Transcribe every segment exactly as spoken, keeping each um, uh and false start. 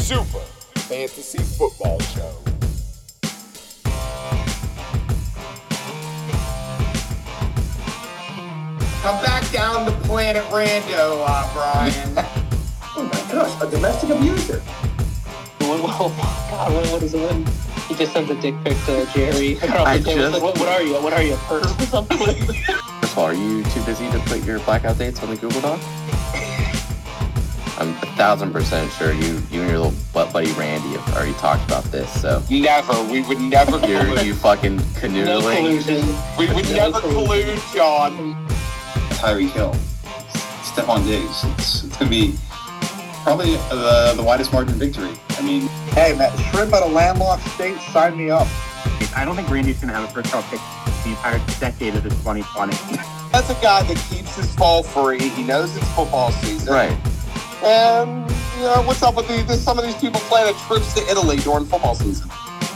Super Fantasy Football Show. Come back down to Planet Rando, uh, Brian. Oh my gosh, a domestic abuser. What, oh my God, what, what is it? When he just sent a dick pic to Jerry across I the table. just- Like, what, what are you? What are you, a perv or something? First of all, are you too busy to put your blackout dates on the Google Doc? I'm a thousand percent sure you, you and your little butt buddy Randy have already talked about this. So Never. We would never you're collude. you fucking No canoodling. collusion. We would No never collusion. collude, John. Tyreek Hill. Stephon Diggs. It's, it's going to be probably the, the widest margin victory. I mean, Hey, man, shrimp out of landlocked state, sign me up. I don't think Randy's going to have a first round pick the entire decade of the twenty twenty. That's a guy that keeps his fall free. He knows it's football season. Right. And, you know, what's up with the, the, some of these people planning trips to Italy during football season?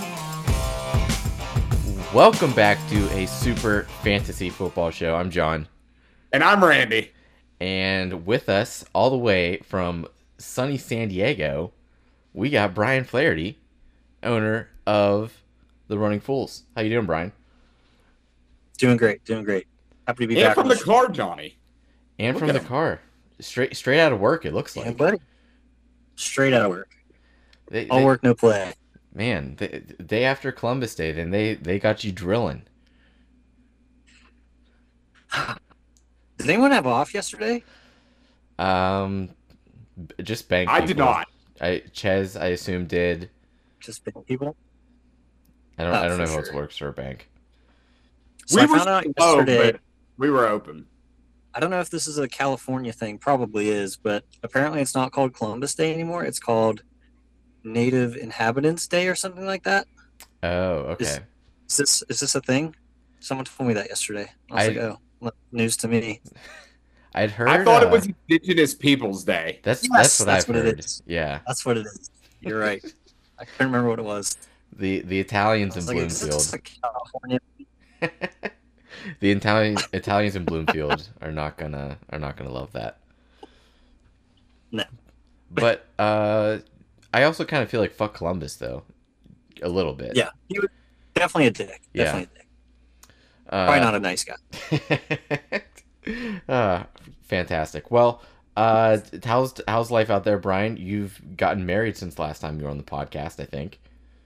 Welcome back to a Super Fantasy Football Show. I'm John. And I'm Randy. And with us, all the way from sunny San Diego, we got Brian Flaherty, owner of the Running Fools. How you doing, Brian? Doing great, doing great. Happy to be And back. from on the show. car, Johnny. And Look from at the him. car. Straight straight out of work, it looks Yeah, like. buddy. Straight out of work. They, All they- work, no play. Man, the day after Columbus Day, then they, they got you drilling. Did anyone have off yesterday? Um, b- just bank I did people. not. I Ches, I assume, did. Just big people? I don't Oh, I don't know for how it sure. works for a bank. So we I were found out slow, yesterday. but we were open. I don't know if this is a California thing. Probably is, but apparently it's not called Columbus Day anymore. It's called Native Inhabitants Day or something like that. Oh, okay. Is this is this a thing? Someone told me that yesterday. I was I- like, oh, well, news to me. I'd heard. I thought uh, it was Indigenous Peoples Day. That's Yes, that's what that's I've what it heard. is. Yeah, That's what it is. You're right. I couldn't remember what it was. the the I Italians in was like, is this Bloomfield. a California? The Italian Italians in Bloomfield are not gonna are not gonna love that. No. But uh, I also kind of feel like fuck Columbus though, a little bit. Yeah, he was definitely a dick. Yeah. Definitely a dick. Uh, Probably not a nice guy. uh, fantastic. Well, uh, how's how's life out there, Brian? You've gotten married since last time you were on the podcast, I think.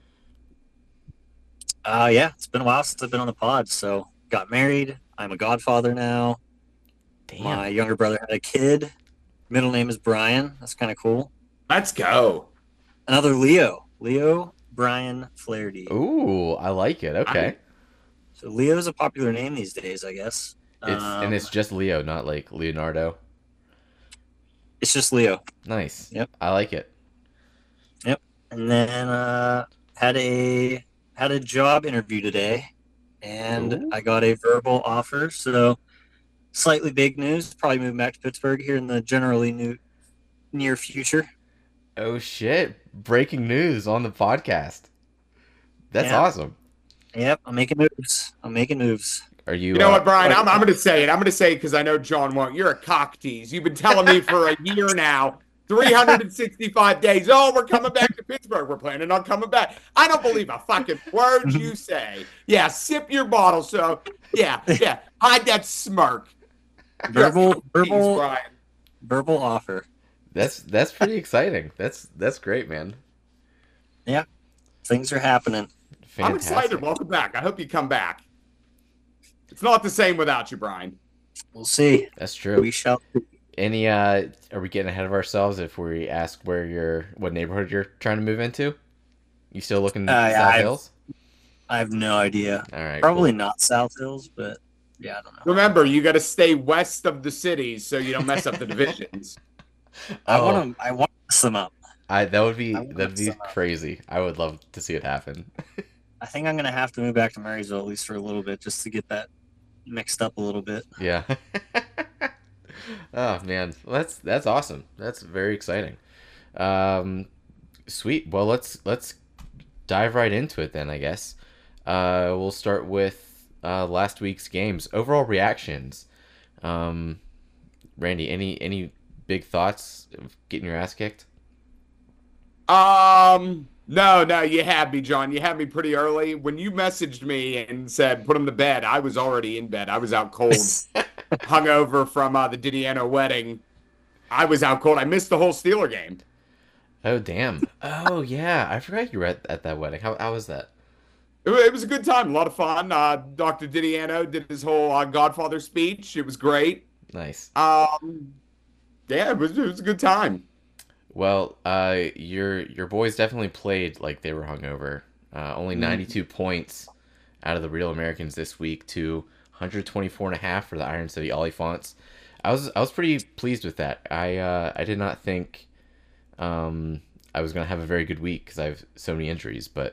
Uh, yeah, it's been a while since I've been on the pod. So got married. I'm a godfather now. Damn. My younger brother had a kid. Middle name is Brian. That's kind of cool. Let's go. Another Leo. Leo Brian Flaherty. Ooh, I like it. Okay. So Leo's a popular name these days, I guess. It's Um, and it's just Leo, not like Leonardo. it's just Leo. Nice. Yep. I like it. And then uh, had a had a job interview today, and Ooh. I got a verbal offer. So slightly big news. Probably moving back to Pittsburgh here in the generally new near future. Oh shit! Breaking news on the podcast. That's Yeah. awesome. Yep, I'm making moves. I'm making moves. Are you? You know uh, what, Brian? I'm, I'm going to say it. I'm going to say it because I know John won't. You're a cock tease. You've been telling me for a year now, three hundred sixty-five days. Oh, we're coming back to Pittsburgh. We're planning on coming back. I don't believe a fucking word you say. Yeah, sip your bottle. So, yeah, yeah. Hide that smirk. You're a Verbal, cock tease, verbal, Brian. verbal offer. That's that's pretty exciting. That's that's great, man. Things are happening. I'm Fantastic. excited. Welcome back. I hope you come back. It's not the same without you, Brian. We'll see. That's true. We shall. see. Any? Uh, are we getting ahead of ourselves if we ask where you're, what neighborhood you're trying to move into? You still looking Uh, yeah, South I've- Hills? I have no idea. All right. Probably cool. not South Hills, but yeah, I don't know. Remember, you got to stay west of the cities so you don't mess up the divisions. I Oh, want to. I want to mess them up. I that would be I want that'd be some, uh, crazy. I would love to see it happen. I think I'm gonna have to move back to Marysville at least for a little bit just to get that mixed up a little bit. Yeah. Oh man, well, that's that's awesome. That's very exciting. Um, sweet. Well, let's let's dive right into it then. I guess. Uh, we'll start with uh, last week's games. Overall reactions. Um, Randy, any any big thoughts of getting your ass kicked? Um, no, no, you had me, John. You had me pretty early. When you messaged me and said put him to bed, I was already in bed. I was out cold, hungover from uh, the Didiano wedding. I was out cold. I missed the whole Steeler game. Oh damn. Oh yeah, I forgot you were at, at that wedding. How how was that? It, wa- it was a good time, a lot of fun. Uh, Doctor Didiano did his whole uh, Godfather speech. It was great. Nice. Um, yeah, it was, it was a good time. Well, uh, your your boys definitely played like they were hungover. Uh, only ninety-two points out of the Real Americans this week to one twenty-four and a half for the Iron City Oliphants. I was I was pretty pleased with that. I uh, I did not think um, I was gonna have a very good week because I have so many injuries, but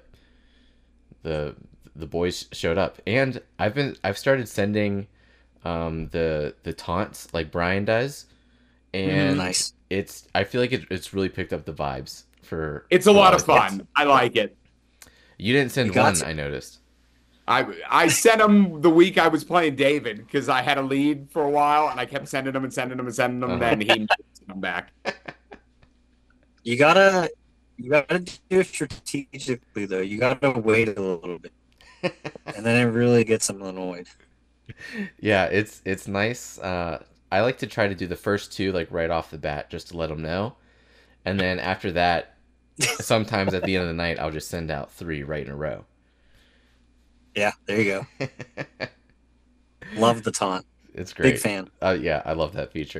the the boys showed up, and I've been I've started sending um, the the taunts like Brian does, and Nice. it's I feel like it, it's really picked up the vibes for. It's a for lot all of the kids. fun. I like it. You didn't send You got one, to. I noticed. I I sent him the week I was playing David because I had a lead for a while, and I kept sending him and sending him and sending him. Uh-huh. Then he sent him back. You gotta, you gotta do it strategically though. You gotta wait a little bit, and then it really gets them annoyed. Yeah, it's it's nice. Uh, I like to try to do the first two like right off the bat just to let them know, and then after that, sometimes at the end of the night I'll just send out three right in a row. Yeah, there you go. Love the taunt. It's great. Big fan. Uh, yeah, I love that feature.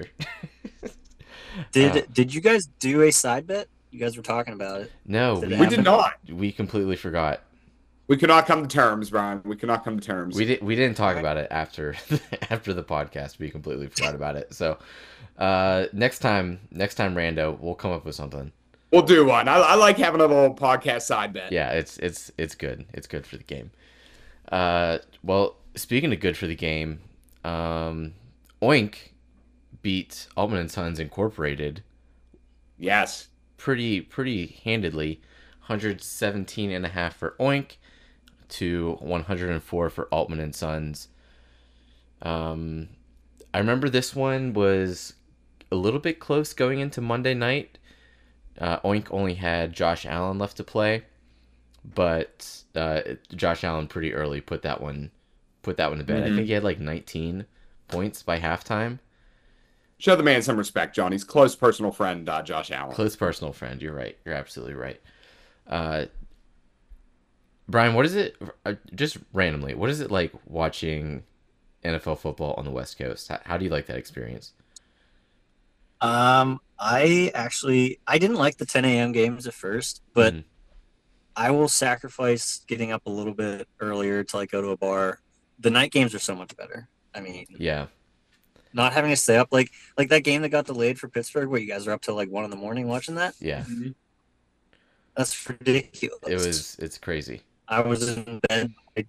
Did Uh, Did you guys do a side bet? You guys were talking about it. no, Did we, it We happen? did not. we completely forgot. We could not come to terms, Brian. We could not come to terms. We did we didn't talk about it after after the podcast. We completely forgot about it. So uh, next time, next time, Rando, we'll come up with something. We'll do one. I, I like having a little podcast side bet. Yeah, it's it's it's good. It's good for the game. Uh, well, speaking of good for the game, um, Oink beat Altman and Sons Incorporated Yes. pretty pretty handedly, one seventeen and a half for Oink to one hundred four for Altman and Sons. Um, I remember this one was a little bit close going into Monday night. Uh, Oink only had Josh Allen left to play, but uh, Josh Allen pretty early put that one put that one to bed. I Mhm. think he had like nineteen points by halftime. Show the man some respect, John. He's close personal friend, uh, Josh Allen. Close personal friend. You're right. You're absolutely right. Uh, Brian, what is it? uh, Just randomly, what is it like watching N F L football on the West Coast? How, how do you like that experience? Um, I actually I didn't like the ten a.m. games at first, but Mhm. I will sacrifice getting up a little bit earlier to like go to a bar. The night games are so much better. I mean, Yeah, not having to stay up like like that game that got delayed for Pittsburgh, where you guys are up till like one in the morning watching that. yeah. That's ridiculous. It was. It's crazy. I was in bed.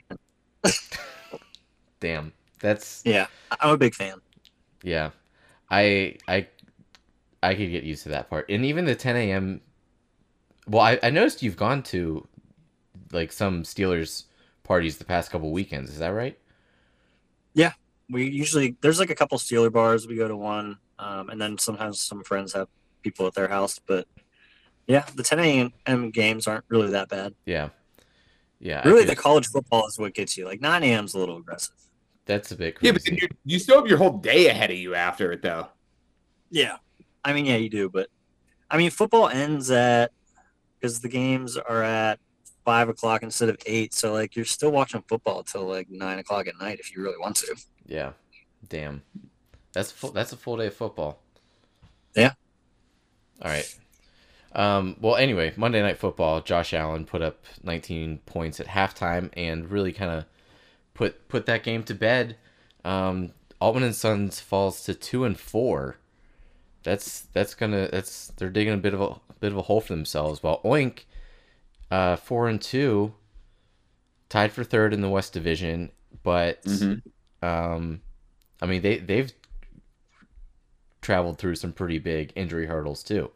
Damn. That's Yeah, I'm a big fan. yeah. I I I could get used to that part, and even the ten a.m. Well, I, I noticed you've gone to like some Steelers parties the past couple weekends. Is that right? We usually there's like a couple Steeler bars. We go to one, um, and then sometimes some friends have people at their house. But yeah, the ten a.m. games aren't really that bad. Yeah. Yeah. I Really, could- the college football is what gets you. Like nine a.m. is a little aggressive. that's a bit Yeah, crazy. but then you, you still have your whole day ahead of you after it, though. Yeah, I mean, yeah, you do, but I mean, football ends at because the games are at five o'clock instead of eight. So like, you're still watching football till like nine o'clock at night if you really want to. Yeah. Damn. That's full, that's a full day of football. Yeah. All right. Um, well, anyway, Monday Night Football, Josh Allen put up nineteen points at halftime and really kind of put put that game to bed. Um, Altman and Sons falls to two and four. That's that's gonna that's they're digging a bit of a bit of a hole for themselves. While Oink, uh, four and two, tied for third in the West Division, but um, I mean they they've traveled through some pretty big injury hurdles too.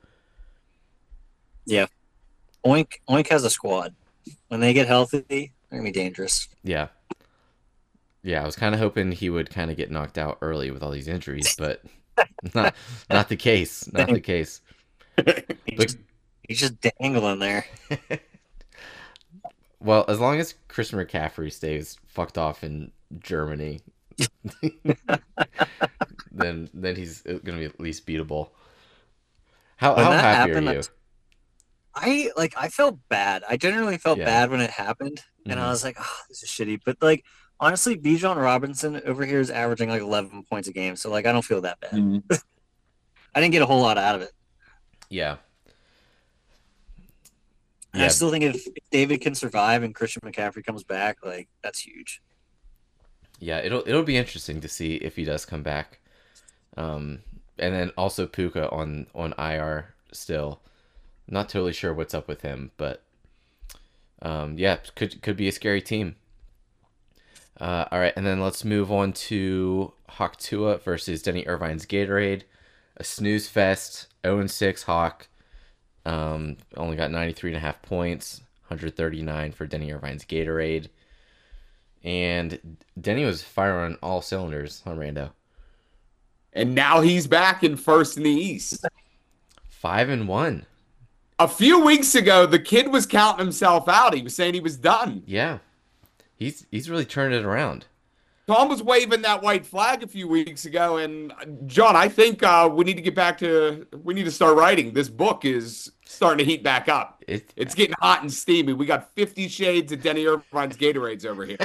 Oink Oink has a squad. When they get healthy, they're gonna be dangerous. Yeah. Yeah, I was kind of hoping he would kind of get knocked out early with all these injuries, but not not the case. Not the case. But He's just dangling there. Well, as long as Chris McCaffrey stays fucked off in Germany, then then he's gonna be at least beatable. How When how that happy happened, are you? I like I felt bad. I generally felt Yeah. bad when it happened, and Mhm. I was like, "Oh, this is shitty." But like honestly, Bijan Robinson over here is averaging like eleven points a game, so like I don't feel that bad. Mhm. I didn't get a whole lot out of it. Yeah. And I Yeah. still think if, if David can survive and Christian McCaffrey comes back, like that's huge. Yeah, it'll it'll be interesting to see if he does come back. Um, and then also Puka on on I R still. Not totally sure what's up with him, but um, yeah, could could be a scary team. Uh, all right, and then let's move on to Hawk Tua versus Denny Irvine's Gatorade. A snooze fest, oh and six Hawk. Um, only got ninety-three and a half points, one hundred thirty-nine for Denny Irvine's Gatorade. And Denny was firing on all cylinders, huh, Rando? And now he's back in first in the East. Five and one. A few weeks ago, the kid was counting himself out. He was saying he was done. Yeah. He's he's really turned it around. Tom was waving that white flag a few weeks ago, and uh, John, I think uh, we need to get back to we need to start writing. This book is starting to heat back up. It It's getting hot and steamy. We got fifty shades of Denny Irvine's Gatorades over here.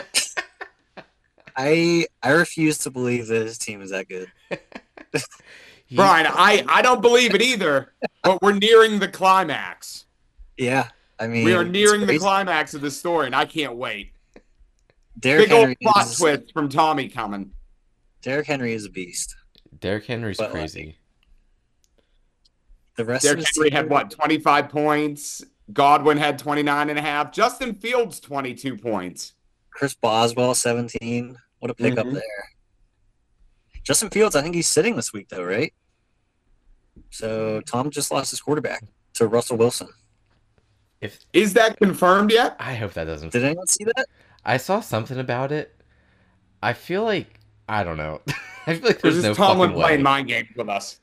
I I refuse to believe that his team is that good. he- Brian, I, I don't believe it either, but we're nearing the climax. Yeah, I mean We are it's nearing the crazy. climax of the story, and I can't wait. Derrick Big old Henry plot is, twist from Tommy coming. Derrick Henry is a beast. Derrick Henry's But, like, crazy. The rest Derrick of his Henry team, had, what, twenty-five points? Godwin had twenty-nine and a half. Justin Fields, twenty-two points. Chris Boswell, seventeen. What a pickup Mhm. there. Justin Fields, I think he's sitting this week, though, right? So Tom just lost his quarterback to Russell Wilson. If Is that confirmed yet? I hope that doesn't. Did anyone see that? I saw something about it. I feel like I don't know. I feel like Or there's is no this Tomlin fucking way. playing mind games with us?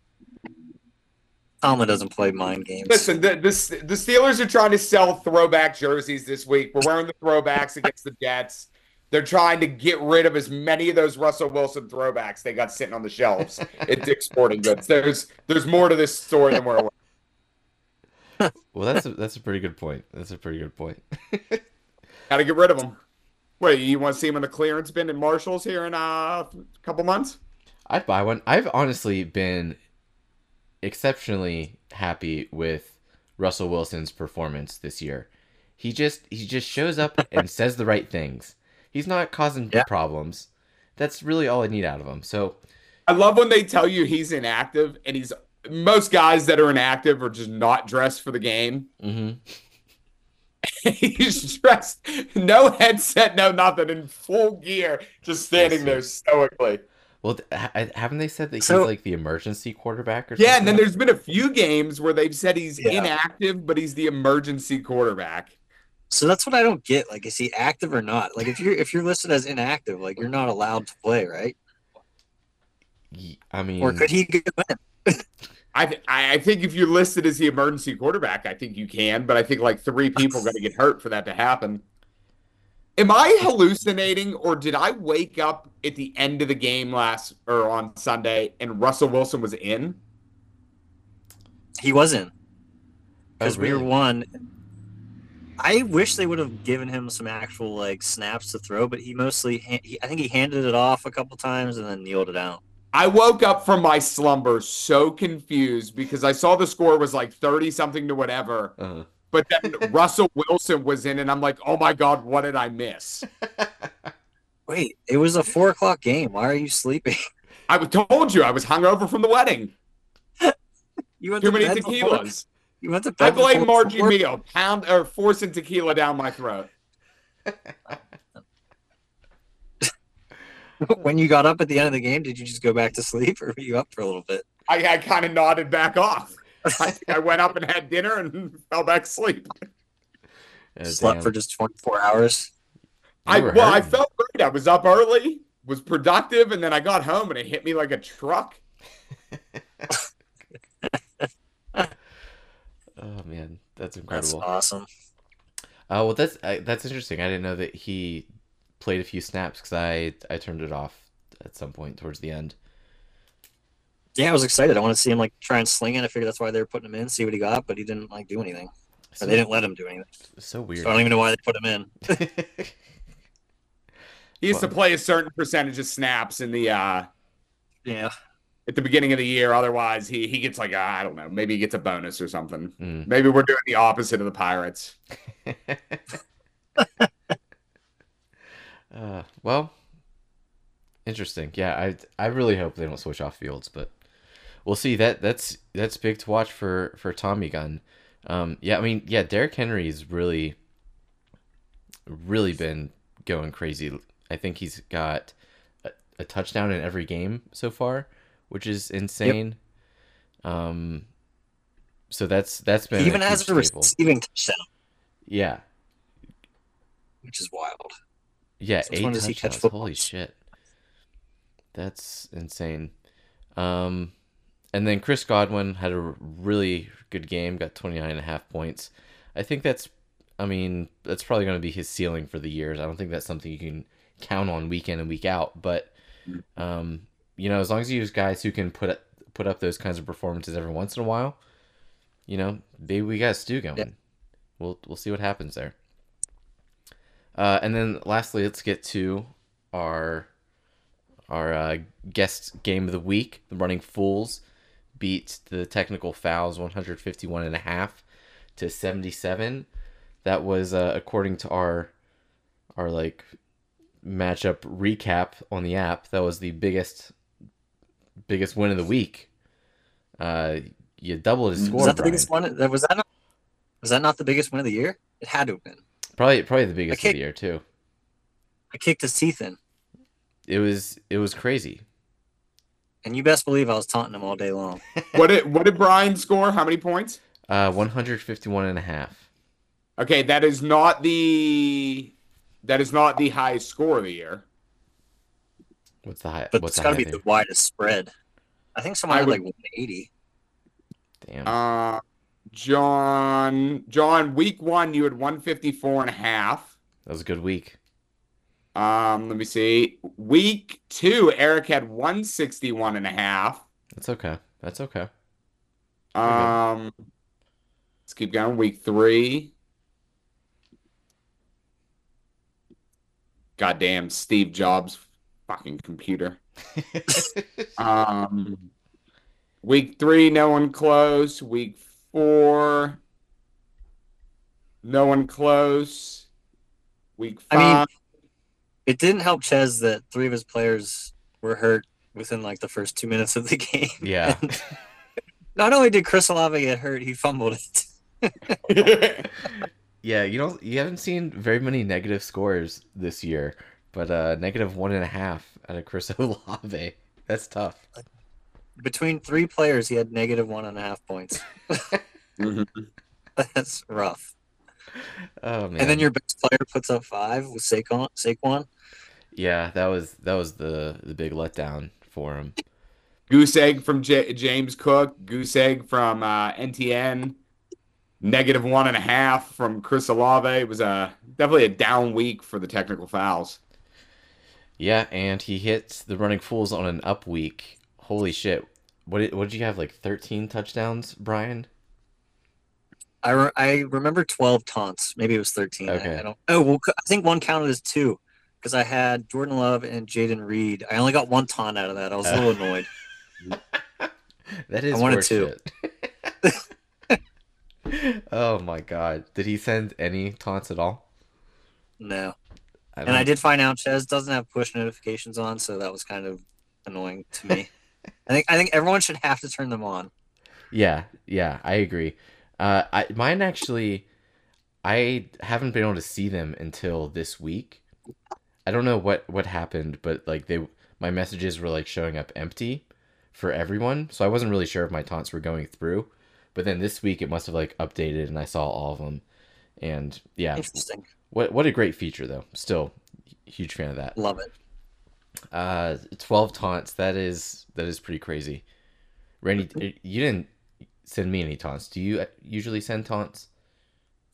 Tomlin doesn't play mind games. Listen, the, the, the Steelers are trying to sell throwback jerseys this week. We're wearing the throwbacks against the Jets. They're trying to get rid of as many of those Russell Wilson throwbacks they got sitting on the shelves at Dick's Sporting Goods. There's there's more to this story than we're aware. Well, that's a, that's a pretty good point. That's a pretty good point. Got to get rid of them. Wait, you want to see them in the clearance bin at Marshalls here in uh, a couple months? I'd buy one. I've honestly been exceptionally happy with Russell Wilson's performance this year. He just he just shows up and says the right things. He's not causing Yeah. problems. That's really all I need out of him. So I love when they tell you he's inactive, and he's most guys that are inactive are just not dressed for the game. mhm. He's dressed, no headset, no nothing, in full gear, just standing there stoically. Well, th- ha- haven't they said that he's So- like the emergency quarterback or something? Yeah, and then there's been a few games where they've said he's Yeah. inactive, but he's the emergency quarterback. So that's what I don't get. Like, is he active or not? Like, if you're if you're listed as inactive, like you're not allowed to play, right? Ye- I mean, Or could he go in? I th- I I think if you're listed as the emergency quarterback, I think you can, but I think like three people got to get hurt for that to happen. Am I hallucinating, or did I wake up at the end of the game last or on Sunday and Russell Wilson was in? He wasn't. Oh, Because we really? were one. I wish they would have given him some actual like snaps to throw, but he mostly, ha- he, I think he handed it off a couple times and then kneeled it out. I woke up from my slumber so confused because I saw the score was like thirty something to whatever, uh, but then Russell Wilson was in, and I'm like, oh my God, what did I miss? Wait, it was a four o'clock game. Why are you sleeping? I told you I was hungover from the wedding. You went Too to many bed before- tequilas. You went to bed I blame before Margie four? Meal, pound or forcing tequila down my throat. When you got up at the end of the game, did you just go back to sleep, or were you up for a little bit? I, I kind of nodded back off. I think I went up and had dinner and fell back asleep. uh, Slept damn. for just twenty-four hours. I You were well, I hurting. felt great. I was up early, was productive, and then I got home and it hit me like a truck. Oh man. That's That's incredible. awesome. Uh, well, that's I, that's interesting. I didn't know that he played a few snaps because I I turned it off at some point towards the end. Yeah, I was excited. I want to see him like try and sling it. I figured that's why they were putting him in, see what he got, but he didn't like do anything. So, Or they didn't let him do anything. so weird. So I don't even know why they put him in. He used to play a certain percentage of snaps in the uh Yeah. at the beginning of the year. Otherwise, he he gets like a, I don't know, maybe he gets a bonus or something. Mm. Maybe we're doing the opposite of the Pirates. uh, well, interesting. Yeah, I I really hope they don't switch off Fields, but we'll see. That that's that's big to watch for for Tommy Gunn. Um, yeah, I mean, yeah, Derrick Henry's really really been going crazy. I think he's got a, a touchdown in every game so far, which is insane. Yep. Um, so that's that's been He even a has huge a staple. receiving touchdown, Yeah, which is wild. yeah, Since eight when does he catch touchdowns. footballs? Holy shit, that's insane. Um, and then Chris Godwin had a really good game, got twenty-nine and a half points. I think that's, I mean, that's probably going to be his ceiling for the years. I don't think that's something you can count on week in and week out, but um, you know, as long as you use guys who can put up, put up those kinds of performances every once in a while, you know, maybe we got Stu going. Yeah. We'll we'll see what happens there. Uh, and then lastly, let's get to our our uh, guest game of the week. The Running Fools beat the Technical Fouls one fifty-one and a half to seventy-seven. That was uh, according to our our like matchup recap on the app. That was the biggest biggest win of the week. Uh, you doubled his score. Was that the Brian. biggest one? That was that. Not, was that not the biggest win of the year? It had to have been. Probably probably the biggest I of kicked- the year too. I kicked his teeth in, It was it was crazy. and you best believe I was taunting him all day long. What did what did Brian score? How many points? Uh, one fifty-one and a half. Okay, that is not the that is not the highest score of the year. What's the high? But what's it's the got to high be there? the widest spread. I think someone I had would- like one eighty. Damn. Uh, John, John, week one you had one fifty-four and a half. That was a good week. Um, let me see. Week two, Eric had one sixty-one and a half. That's okay. That's okay. Um, let's keep going. Week three. Goddamn Steve Jobs fucking computer. Um, week three, no one close. Week four, no one close. Week I mean, five, It didn't help Ches that three of his players were hurt within like the first two minutes of the game. Yeah. Not only did Chris Olave get hurt, he fumbled it. Yeah, you don't you haven't seen very many negative scores this year, but uh negative one and a half out of Chris Olave. That's tough. Between three players, he had negative one and a half points. Mhm. That's rough. Oh man. And then your best player puts up five with Saquon. Saquon. Yeah, that was that was the the big letdown for him. Goose egg from J- James Cook. Goose egg from uh, N T N. Negative one and a half from Chris Olave. It was a definitely a down week for the technical fouls. Yeah, and he hits the Running Fools on an up week. Holy shit. What did, what did you have, like thirteen touchdowns, Brian? I, re- I remember twelve taunts. Maybe it was thirteen. I- Okay. I, don't. Oh well, I think one counted as two because I had Jordan Love and Jaden Reed. I only got one taunt out of that. I was a little annoyed. That is I wanted horseshit. two. Oh my god. Did he send any taunts at all? No. I And I don't- did find out Ches doesn't have push notifications on, so that was kind of annoying to me. I think I think everyone should have to turn them on. Yeah, yeah, I agree. Uh, I mine actually, I haven't been able to see them until this week. I don't know what what happened, but like they, my messages were like showing up empty for everyone, so I wasn't really sure if my taunts were going through. But then this week it must have like updated, and I saw all of them. And yeah, Interesting. what what a great feature though. Still, huge fan of that. Love it. Uh, twelve taunts. That is that is pretty crazy. Randy, you didn't send me any taunts. Do you usually send taunts?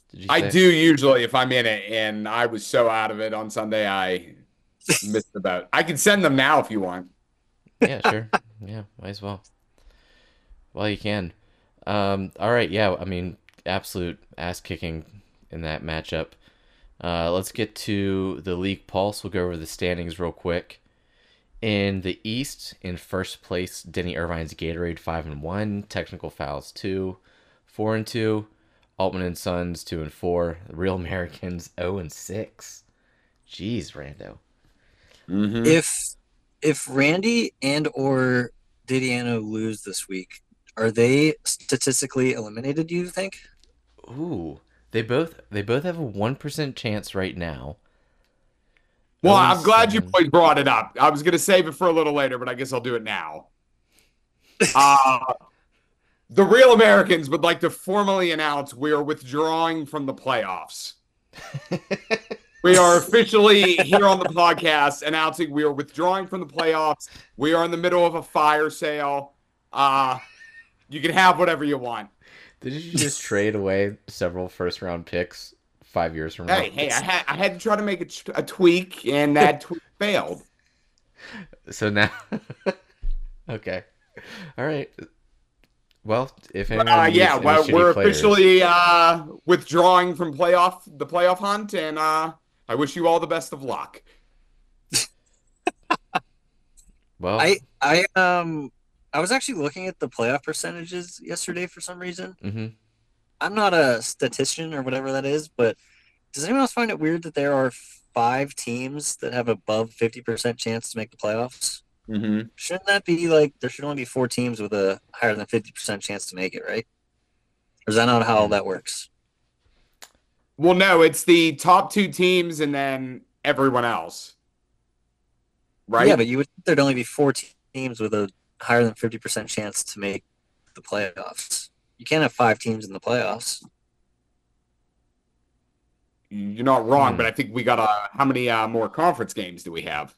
Did you I say? do usually if I'm in it, and I was so out of it on Sunday, I missed the boat. I can send them now if you want. Yeah, sure. Yeah, might as well. Well, you can. Um, all right, yeah, I mean, absolute ass kicking in that matchup. Uh, let's get to the league pulse. We'll go over the standings real quick. In the East, in first place, Denny Irvine's Gatorade five and one, Technical Fouls two, four and two, Altman and Sons two and four, the Real Americans zero and six. Jeez, Rando. Mm-hmm. If if Randy and or Didiano lose this week, are they statistically eliminated? Do you think? Ooh, they both they both have a one percent chance right now. Well, Oh, I'm glad you seven. boys brought it up. I was going to save it for a little later, but I guess I'll do it now. Uh, the Real Americans would like to formally announce we are withdrawing from the playoffs. We are officially here on the podcast announcing we are withdrawing from the playoffs. We are in the middle of a fire sale. Uh, you can have whatever you want. Did you just trade away several first round picks five years from now? Hey, hey, I had I had to try to make a, t- a tweak, and that tweak failed. So now, okay, all right. Well, if anyone Uh, needs yeah, any well, shitty we're players- officially uh, withdrawing from playoff the playoff hunt, and uh, I wish you all the best of luck. well, I I um I was actually looking at the playoff percentages yesterday for some reason. hmm I'm not a statistician or whatever that is, but does anyone else find it weird that there are five teams that have above fifty percent chance to make the playoffs? Mm-hmm. Shouldn't that be like there should only be four teams with a higher than fifty percent chance to make it, right? Or is that not how that works? Well, no, it's the top two teams and then everyone else, right? Yeah, but you would think there'd only be four te- teams with a higher than fifty percent chance to make the playoffs. You can't have five teams in the playoffs. You're not wrong, Hmm. but I think we got uh, how many uh, more conference games do we have?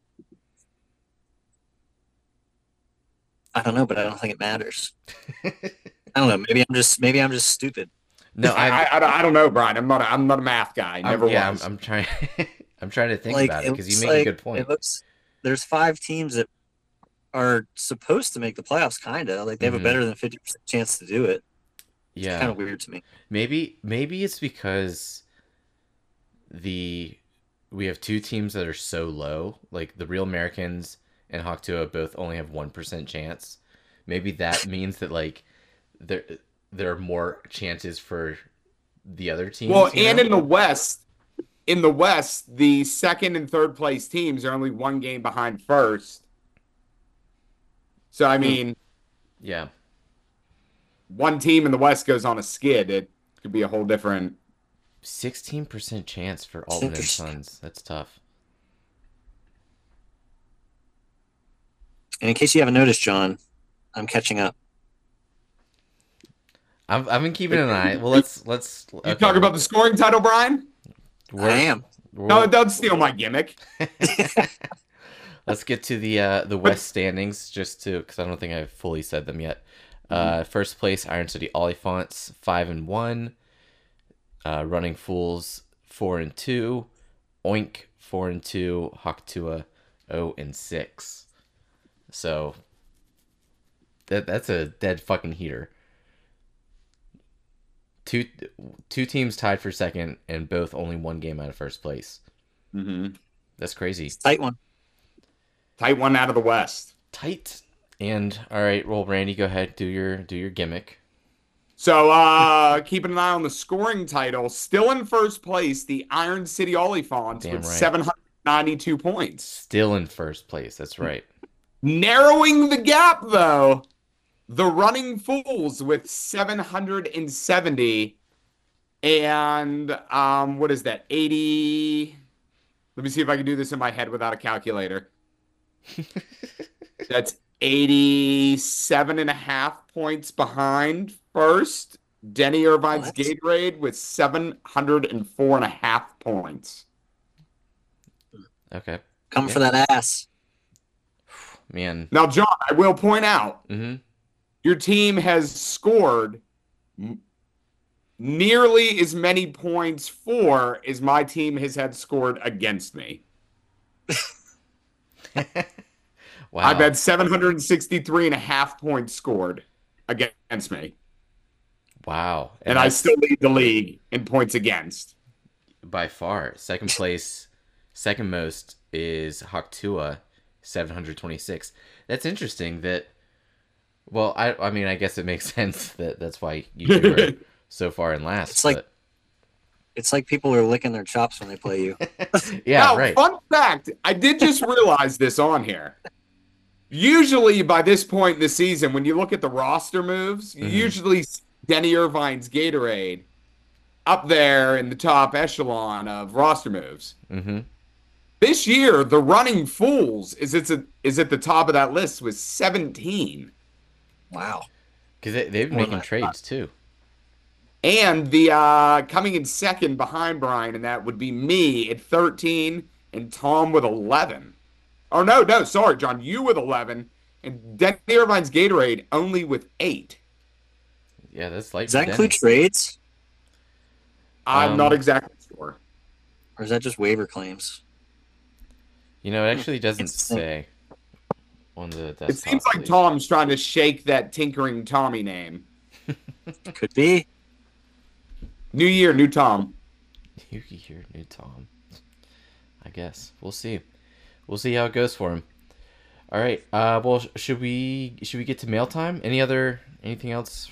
I don't know, but I don't think it matters. I don't know. Maybe I'm just maybe I'm just stupid. no, I, I, I, I, don't, I don't know, Brian. I'm not a, I'm not a math guy. I'm, Never yeah, I'm, was. I'm trying. I'm trying to think like about it because you looks make a like- good point. It looks there's five teams that are supposed to make the playoffs, kind of like they have Mhm. a better than fifty percent chance to do it. Yeah, Kind of weird to me. maybe maybe it's because the we have two teams that are so low, like the Real Americans and Hawktua both only have one percent chance. Maybe that means that like there there are more chances for the other teams. Well, you and know? in the West, in the West, the second and third place teams are only one game behind first. So I mean, yeah, one team in the West goes on a skid, it could be a whole different. sixteen percent chance for Altman and interesting. Sons. That's tough. And in case you haven't noticed, John, I'm catching up. I've I've been keeping an eye. Well, let's let's. You talk about the scoring title, Brian? I am. No, don't steal my gimmick. Let's get to the uh, the West standings, just to because I don't think I've fully said them yet. Uh, first place, Iron City Oliphants, five and one. Uh, Running Fools, four and two. Oink, four and two. Hawktua, zero and six. So that that's a dead fucking heater. Two two teams tied for second, and both only one game out of first place. Mm-hmm. That's crazy. Tight one. Tight one out of the West. Tight. And all right, well, Randy, go ahead, do your do your gimmick. So uh keeping an eye on the scoring title. Still in first place, the Iron City Oliphants Damn with right. seven hundred ninety-two points. Still in first place. That's right. Narrowing the gap, though, the Running Fools with seven hundred seventy. And um, what is that? eighty. Let me see if I can do this in my head without a calculator. That's eighty-seven and a half points behind first. Denny Irvine's What? Gatorade with seven hundred four and a half points. Okay. Coming Yeah. for that ass. Man. Now, John, I will point out, Mm-hmm. your team has scored m- nearly as many points for as my team has had scored against me. Wow. I've had seven hundred sixty-three and a half points scored against me. Wow. And, I that's still lead the league in points against. by far. Second place, second most is Haktua, seven hundred twenty-six. That's interesting that, well, I I mean, I guess it makes sense that that's why you two are so far in last. It's like- but- It's like people are licking their chops when they play you. yeah, now, right. fun fact, I did just realize this on here. Usually by this point in the season, when you look at the roster moves, you Mhm. usually see Denny Irvine's Gatorade up there in the top echelon of roster moves. Mm-hmm. This year, the Running Fools is it's a, is at the top of that list with seventeen. Wow. Because they, they've been More making than I trades too. And the uh, coming in second behind Brian, and that would be me at thirteen and Tom with eleven. Oh, no, no, sorry, John, you with eleven and Denny Irvine's Gatorade only with eight. Yeah, that's light. Does for that include Denny. trades? I'm Um, not exactly sure. Or is that just waiver claims? You know, it actually doesn't It's- say on the desktop. It seems like please. Tom's trying to shake that Tinkering Tommy name. Could be. New year, new Tom. You can hear new Tom. I guess we'll see. We'll see how it goes for him. All right. Uh, well, sh- should we should we get to mail time? Any other anything else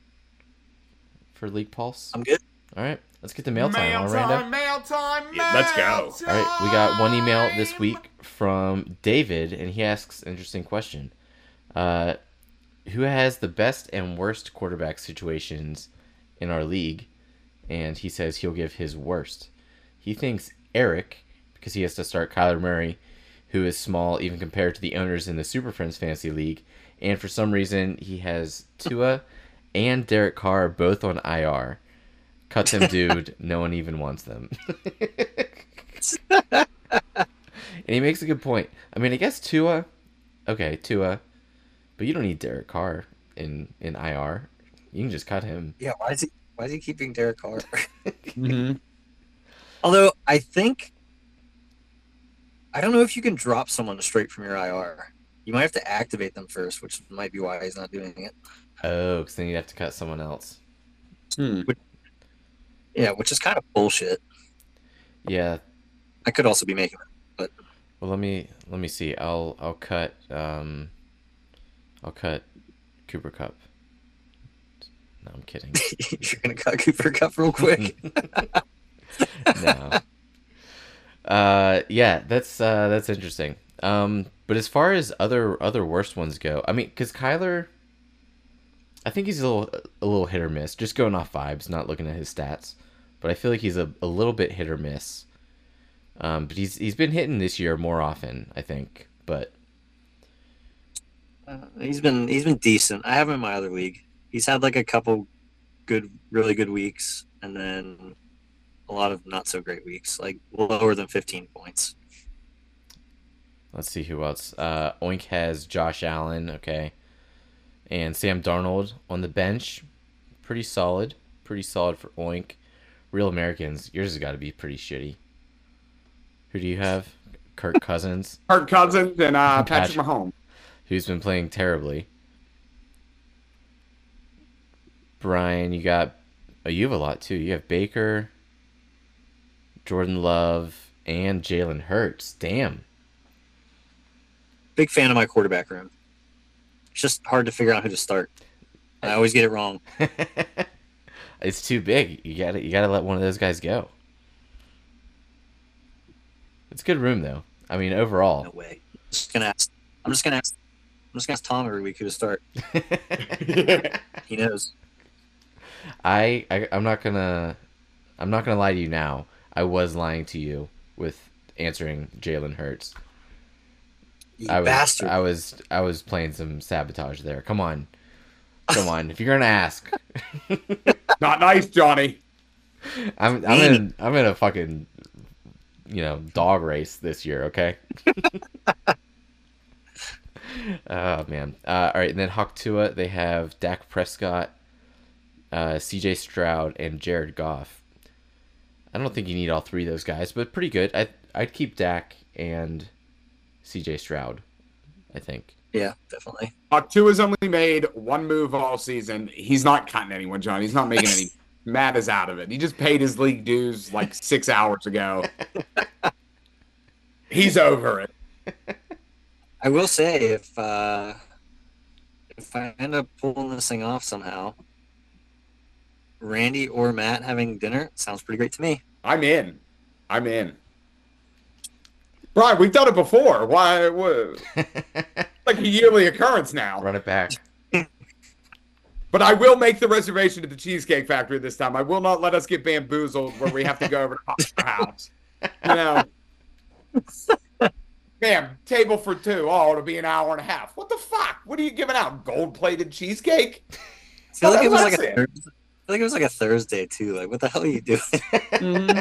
for League Pulse? I'm good. All right. Let's get to mail time. All right, mail time, yeah, let's go. All right. We got one email this week from David, and he asks an interesting question. Uh, who has the best and worst quarterback situations in our league? And he says he'll give his worst. He thinks Eric, because he has to start Kyler Murray, who is small even compared to the owners in the Super Friends Fantasy League. And for some reason, he has Tua and Derek Carr both on I R. Cut them, dude. No one even wants them. And he makes a good point. I mean, I guess Tua, okay, Tua, but you don't need Derek Carr in, in I R. You can just cut him. Yeah, why is he why is he keeping Derek Carr? Mm-hmm. Although I think I don't know if you can drop someone straight from your I R. You might have to activate them first, which might be why he's not doing it. Oh, because then you have to cut someone else. Hmm. Yeah, which is kind of bullshit. Yeah. I could also be making it. Well, let me let me see. I'll I'll cut um I'll cut Cooper Cup. No, I'm kidding. You're gonna cut Cooper Cup real quick. No. Uh, yeah, that's uh, that's interesting. Um, but as far as other other worst ones go, I mean, because Kyler, I think he's a little a little hit or miss. Just going off vibes, not looking at his stats, but I feel like he's a, a little bit hit or miss. Um, but he's he's been hitting this year more often, I think. But Uh, he's been he's been decent. I have him in my other league. He's had like a couple good, really good weeks, and then a lot of not so great weeks, like lower than fifteen points. let's see who else. Uh, Oink has Josh Allen, okay, and Sam Darnold on the bench. Pretty solid, pretty solid for Oink. Real Americans, yours has got to be pretty shitty. Who do you have? Kirk Cousins, Kirk Cousins and uh, Patrick- Patrick Mahomes. who's been playing terribly. Brian, you got oh, you have a lot too. You have Baker, Jordan Love, and Jalen Hurts. Damn. Big fan of my quarterback room. It's just hard to figure out who to start. I always get it wrong. It's too big. You gotta you gotta let one of those guys go. It's a good room though. I mean, overall. No way. I'm just gonna ask. I'm just gonna ask. I'm just gonna ask Tom every week who to start. He knows. I, I I'm not gonna I'm not gonna lie to you now. I was lying to you with answering Jalen Hurts. You I was bastard. I was I was playing some sabotage there. Come on. Come on. If you're gonna ask. Not nice, Johnny. I'm I'm in I'm in a fucking you know, dog race this year, okay? Oh man. Uh, all right, and then Hawk Tua, they have Dak Prescott, uh, C J Stroud, and Jared Goff. I don't think you need all three of those guys, but pretty good. I I'd keep Dak and C J Stroud, I think. Yeah, definitely. Uh, Tua's only made one move all season. He's not cutting anyone, John. He's not making any. Matt is out of it. He just paid his league dues like six hours ago. He's over it. I will say, if uh, if I end up pulling this thing off somehow, Randy or Matt having dinner sounds pretty great to me. I'm in. I'm in. Brian, we've done it before. Why? What? Like a yearly occurrence now. Run it back. But I will make the reservation to the Cheesecake Factory this time. I will not let us get bamboozled where we have to go over to Hofstra House. You know. Ma'am, table for two. Oh, it'll be an hour and a half. What the fuck? What are you giving out? Gold-plated cheesecake? I feel like it was like a Thursday. Thursday. I feel like it was like a Thursday too. Like, what the hell are you doing? Mm-hmm.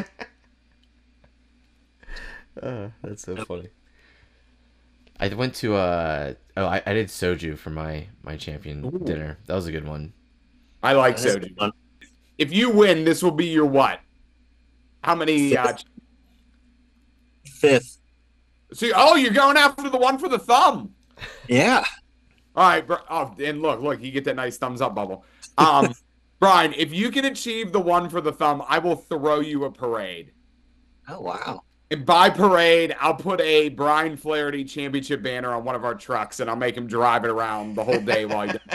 Uh, that's so funny. I went to uh oh I, I did soju for my my champion Ooh. dinner. That was a good one. I like That is soju. fun. If you win, this will be your what? How many? Uh, Fifth. see, oh, you're going after the one for the thumb. Yeah. All right, bro. Oh, and look, look, you get that nice thumbs up bubble. Um, Brian, if you can achieve the one for the thumb, I will throw you a parade. Oh wow. And by parade, I'll put a Brian Flaherty championship banner on one of our trucks, and I'll make him drive it around the whole day while he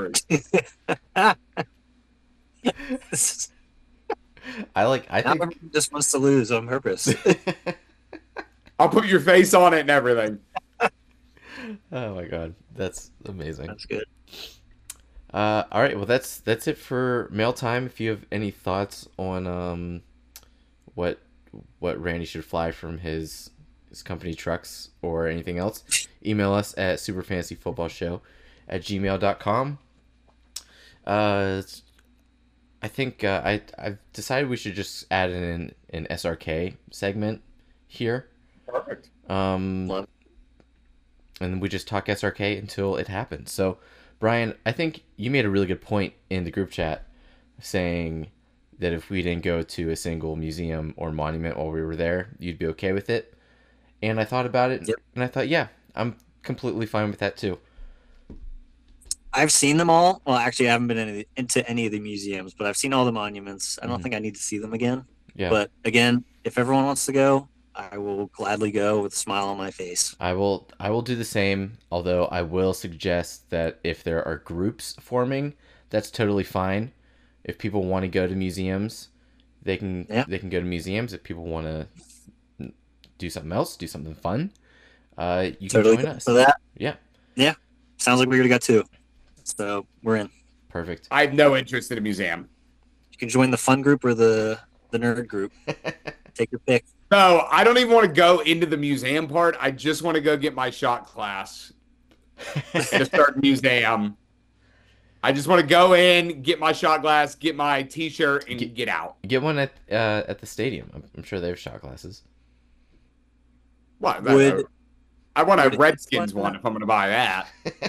does. I like I Not think everyone just wants to lose on purpose. I'll put your face on it and everything. oh my god, that's amazing. That's good. Uh, all right, well that's that's it for mail time. If you have any thoughts on um, what what Randy should fly from his his company trucks or anything else, email us at superfantasyfootballshow at gmail dot com. Uh, I think uh, I I've decided we should just add in an S R K segment here. Perfect. Um, Love. and we just talk S R K until it happens. So, Brian, I think you made a really good point in the group chat saying that if we didn't go to a single museum or monument while we were there, you'd be okay with it. And I thought about it, Yep. and I thought, yeah, I'm completely fine with that too. I've seen them all. Well, actually, I haven't been any, into any of the museums, but I've seen all the monuments. I don't Mhm. think I need to see them again. Yeah, But again, if everyone wants to go, I will gladly go with a smile on my face. I will. I will do the same. Although I will suggest that if there are groups forming, that's totally fine. If people want to go to museums, they can. Yeah. They can go to museums. If people want to do something else, do something fun, uh, you can Totally join good us. for that. Yeah, Sounds like we're gonna go too. So we're in. perfect. I have no interest in a museum. You can join the fun group or the the nerd group. Take your pick. No, I don't even want to go into the museum part. I just want to go get my shot class at a certain museum. I just want to go in, get my shot glass, get my T-shirt, and Get- get out. Get one at uh, at the stadium. I'm, I'm sure they have shot glasses. What? Would- I want a would- Redskins one if I'm going to buy that.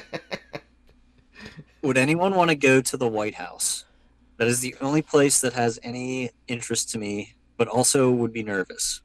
Would anyone want to go to the White House? That is the only place that has any interest to me, but also would be nervous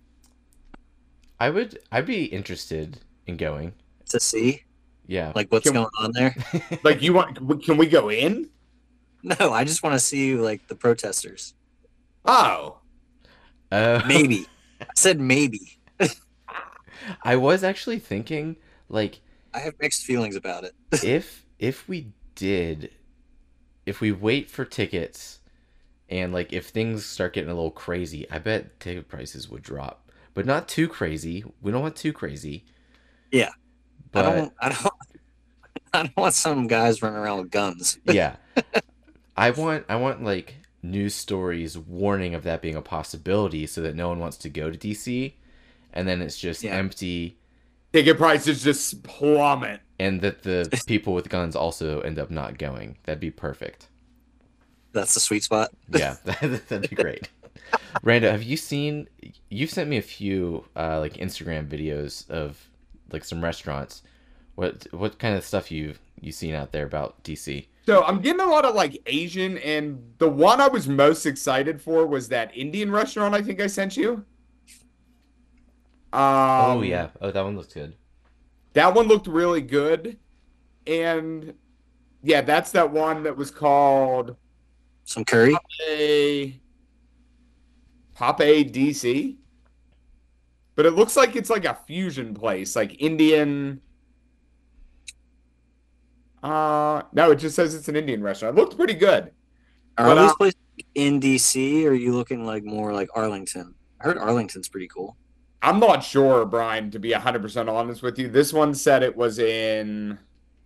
I would. I'd be interested in going. to see Yeah. like what's Can- going on there. Like, you want? Can we go in? No, I just want to see like the protesters. Oh, Uh, Maybe. I said maybe. I was actually thinking, like, I have mixed feelings about it. if if we did, if we wait for tickets, and like if things start getting a little crazy, I bet ticket prices would drop, but not too crazy. We don't want too crazy. Yeah. But I don't I don't I don't want some guys running around with guns. yeah, I want I want like news stories warning of that being a possibility, so that no one wants to go to D C, and then it's just Yeah. empty, ticket prices just plummet. and that the people with guns also end up not going. That'd be perfect. That's the sweet spot. Yeah, that'd be great. Randa, have you seen? You've sent me a few uh, like Instagram videos of like some restaurants. What what kind of stuff you you seen out there about D C? So I'm getting a lot of like Asian, and the one I was most excited for was that Indian restaurant I think I sent you. Um, oh yeah, oh that one looks good. That one looked really good. And yeah, that's that one that was called Some curry. a Pape D C. But it looks like it's like a fusion place, like Indian. Uh, no, it just says it's an Indian restaurant. It looked pretty good. Are But, all these uh, places in D C, or are you looking like more like Arlington? I heard Arlington's pretty cool. I'm not sure, Brian, to be one hundred percent honest with you. This one said it was in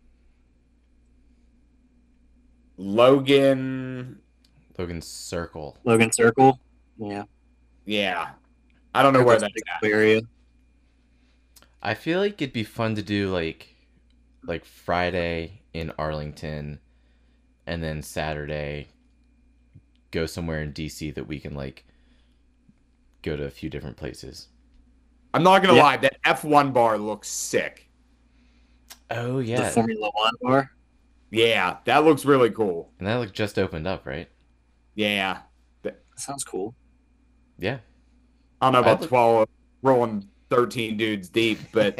Logan. Logan Circle. Logan Circle. Yeah. Yeah. I don't know where that's at. area. I feel like it'd be fun to do like like Friday in Arlington and then Saturday go somewhere in D C that we can like go to a few different places. I'm not going to Yeah. lie. That F one bar looks sick. Oh The yeah. Formula One bar. Yeah, that looks really cool. And that like just opened up, right? Yeah. That sounds cool. Yeah. I don't know about I look- twelve, rolling thirteen dudes deep, but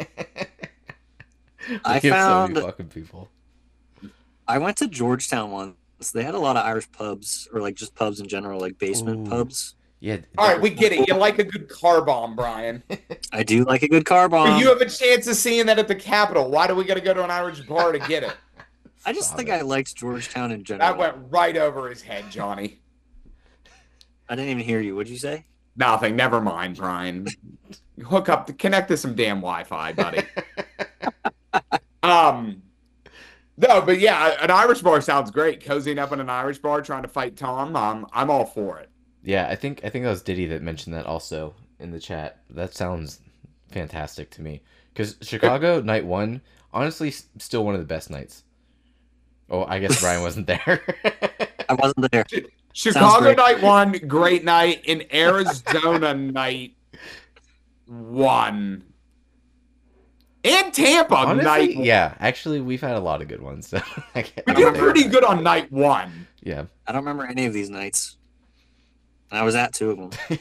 I We get so many found- fucking people. I went to Georgetown once. They had a lot of Irish pubs, or like just pubs in general, like basement Ooh. pubs. Yeah. all right, we get it. You like a good car bomb, Brian. I do like a good car bomb. But you have a chance of seeing that at the Capitol. Why do we got to go to an Irish bar to get it? I just Stop think it. I liked Georgetown in general. That went right over his head, Johnny. I didn't even hear you. What'd you say? Nothing. Never mind, Brian. Hook up, connect to some damn Wi-Fi, buddy. um, no, but yeah, an Irish bar sounds great. Cozying up in an Irish bar, trying to fight Tom. Um, I'm all for it. Yeah, I think I think that was Diddy that mentioned that also in the chat. That sounds fantastic to me. Because Chicago night one, honestly, s- still one of the best nights. Oh, I guess Brian wasn't there. I wasn't there. Chicago great. night one, great night. In Arizona night one. And Tampa Honestly, night one. yeah. Actually, we've had a lot of good ones. So I can't We did pretty good on night one. Yeah. I don't remember any of these nights. I was at two of them.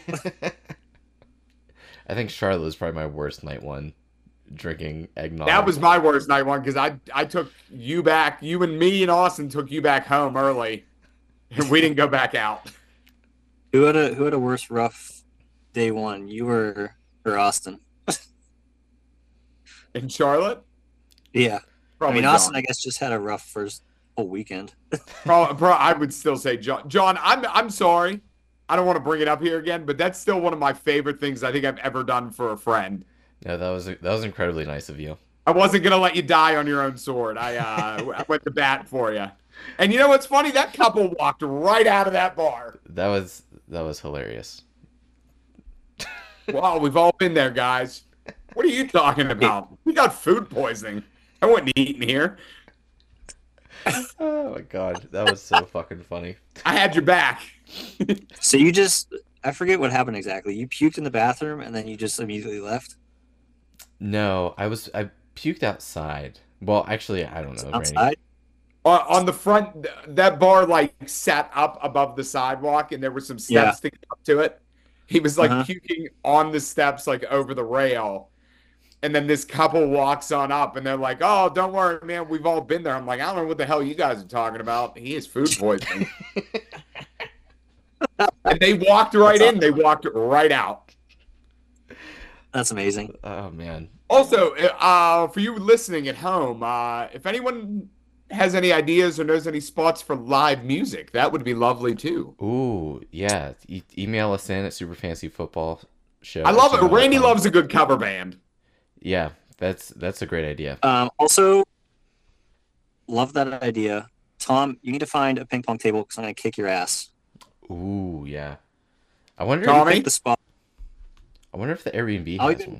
I think Charlotte was probably my worst night one, drinking eggnog. That was my worst night one because I I took you back. You and me and Austin took you back home early. And we didn't go back out. Who had a who had a worse rough day one? You or or Austin? In Charlotte? Yeah. Probably I mean, Austin, John. I guess, just had a rough first whole weekend. Pro- pro- I would still say John. John, I'm I'm sorry. I don't want to bring it up here again, but that's still one of my favorite things I think I've ever done for a friend. No, that was that was incredibly nice of you. I wasn't gonna let you die on your own sword. I uh, I went to bat for you. And you know what's funny? That couple walked right out of that bar. That was that was hilarious. Wow, we've all been there, guys. What are you talking about? We got food poisoning. I wouldn't eat in here. Oh my god, that was so fucking funny. I had your back. So you just, I forget what happened exactly. You puked in the bathroom and then you just immediately left? No, I was I puked outside. Well, actually, I don't know. Randy. Outside? On, on the front, that bar like sat up above the sidewalk, and there were some steps Yeah. sticking up to it. He was like Uh-huh. puking on the steps, like over the rail. And then this couple walks on up, and they're like, "Oh, don't worry, man. We've all been there." I'm like, "I don't know what the hell you guys are talking about. He is food poisoning." And they walked right in. They walked right out. That's amazing. Oh man. Also, uh, for you listening at home, uh, if anyone has any ideas or knows any spots for live music, that would be lovely too. Ooh, yeah. E- email us in at Super Fantasy Football Show. I love at it. gmail dot Randy com. loves a good cover band. Yeah, that's that's a great idea. Um, also, love that idea. Tom, you need to find a ping pong table because I'm going to kick your ass. Ooh, yeah. I wonder. Tommy? Pick the spot. I wonder if the Airbnb I'll has even- one.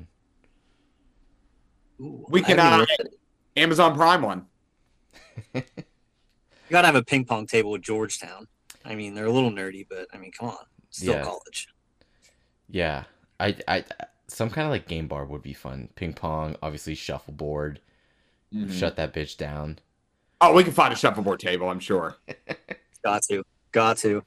Ooh, We I can, haven't uh, looked at it. Amazon Prime one. You got to have a ping pong table at Georgetown. I mean, they're a little nerdy, but I mean, come on. Still Yeah. college. Yeah, I, I, some kind of like game bar would be fun. Ping pong, obviously shuffleboard. Mm-hmm. Shut that bitch down. Oh, we can find a shuffleboard table, I'm sure. Got to. Got to.